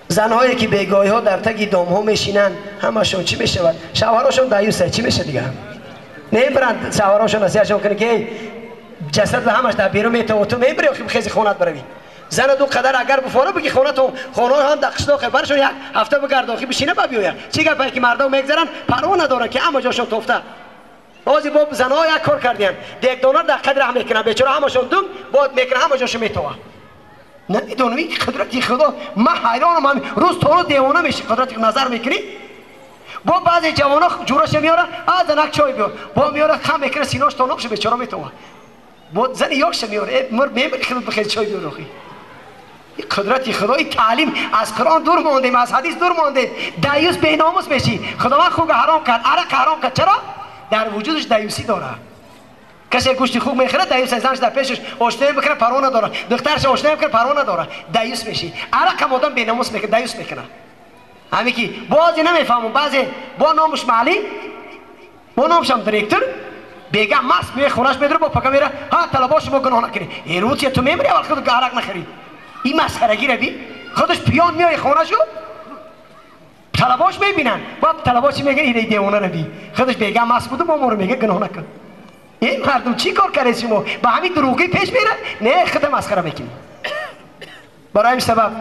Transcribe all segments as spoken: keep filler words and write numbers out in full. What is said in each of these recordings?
زنهایی که بیگاهی ها در تک دام ها میشینن همشون چی میشود؟ شوهراشون دایوسه چی میشه دیگه؟ نمیبرند شوهراشون نصیحتشون کنه که جسد همش در بیرون میته و تو میبری و خیلی خونت بروی. زن دو قدر اگر بفاره بگی خونه تو خونه هم دقش داخل برشون یک هفته بگرداخی بشینه ببیویا چی گپه که مردم میگذرن پروا ندارن که اما جاشون توفته. بازی باب زنها یک کار کردین دیگ دونر در قدر هم میکنن بیچاره همشون دوم بعد میکنه همه جاشو میتوه. نمیدونم این قدرتی خدا من حیرانم من روز تو رو دیوانه میشی قدرتی نظر میکنی با بعضی جوانا جورش میاره از نک چای بیار با میاره خم میکنه سیناش تا نقش بیچاره میتوه بود زن یاکش میاره مر میبری خودت بخیر چای بیار روخی این قدرتی خدای تعلیم از قرآن دور ماندیم از حدیث دور ماندیم دایوس بیناموس میشی خداوند خوب حرام کرد عرق حرام کرد چرا در وجودش دایوسی داره کسی گوشت خوب میخوره دایوس زنش در پیشش آشنایی میکنه پروا نداره دخترش آشنایی میکنه پروا نداره دایوس میشی عرق آدم بیناموس میکنه دایوس میکنه همین که بعضی نمیفهمون بعضی با نامش معلی با نامش هم دیرکتور بیگم مست میه خونش میدره با پکا میره ها طلباش ما گناه نکنی این روز تو میمری اول خود عرق نخری این مسخرگی رو بی خودش پیان میای خونهشو طلباش میبینن با طلباش میگه این دیوانه رو بی خودش بیگم مست بوده با ما رو میگه گناه نکن این مردم چی کار کرده شما با همین دروغی پیش میره نه خود مسخره میکنی برای این سبب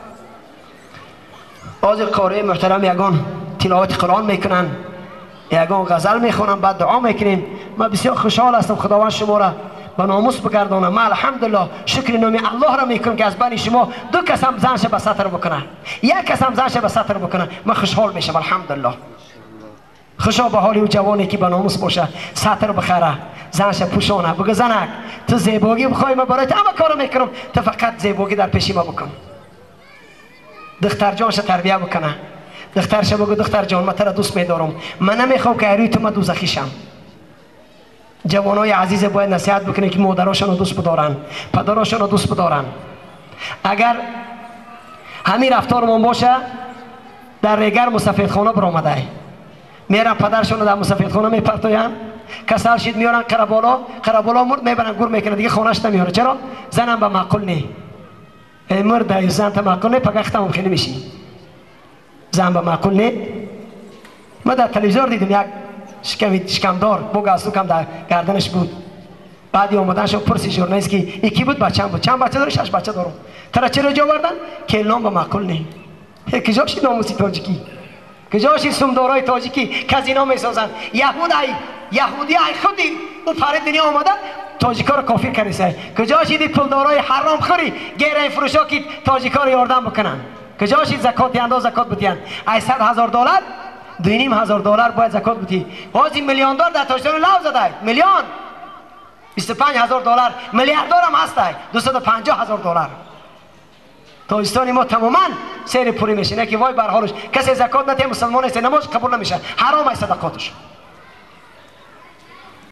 بعضی قاری محترم یگان تلاوت قرآن میکنن یگان غزل میخونن بعد دعا میکنیم من بسیار خوشحال هستم خداوند شما را به ناموس بگردانم من الحمدلله شکر نام الله را میکنم که از بین شما دو کس هم زنش به سطر بکنه یک کس هم زنش به سطر بکنه من خوشحال میشم الحمدلله خوشا به حالی و جوانی که به ناموس باشه سطر بخره زنش پوشانه بگه زنک تو زیبایی بخوای من برای تو همه کارو میکنم تو فقط زیبایی در پیشی ما بکن دختر جانش تربیه بکنه دخترش بگو دختر جان من تو را دوست میدارم من نمیخوام که روی تو من دوزخی شم جوانای عزیز باید نصیحت بکنه که مادراشون رو دوست بدارن پدراشون رو دوست بدارن اگر همین رفتارمون باشه در ریگر مسافرخانه برآمده میرن پدرشون رو در مسافرخانه میپرتوین کسل شید میارن قربالا قربالا مرد میبرن گور میکنه دیگه خونهش نمیاره چرا زنم به معقول نی مرد زن تا معقول نی پگخت هم خیلی میشی زن به معقول نی ما در تلویزیون دیدم یک شکم شکمدار بوگ از کم در گردنش بود بعدی اومدن شو پرسی ژورنالیست که یکی بود بچه‌م بود چند بچه داره شش بچه دارم ترا چرا جا بردن که نام به معقول نی کجاش ناموسی تاجیکی کجاش سمدارای تاجیکی کازینو میسازن یهودی یهودی ای خودی او پر دنیا اومده تاجیکا رو کافر کردیسه کجاش دی پولدارای حرام خوری گیره فروشا که تاجیکا رو یاردن بکنن کجاش زکات انداز زکات بدین ای صد هزار دلار دو نیم هزار دلار باید زکات بدی بازی میلیون دلار در تاجدار لو زده میلیون بیست و پنج هزار دلار میلیاردر هم هست دویست و پنجاه هزار دلار تاجستان ما تماما سیر پوری میشه نه که وای بر حالش کسی زکات نده مسلمان است نماز قبول نمیشه حرام است صدقاتش